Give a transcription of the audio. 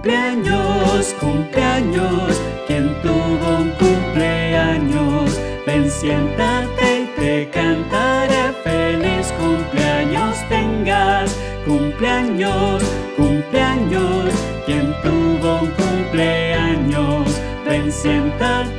Cumpleaños, cumpleaños, quien tuvo un cumpleaños, ven, siéntate y te cantaré. Feliz cumpleaños tengas. Cumpleaños, cumpleaños, quien tuvo un cumpleaños, ven, siéntate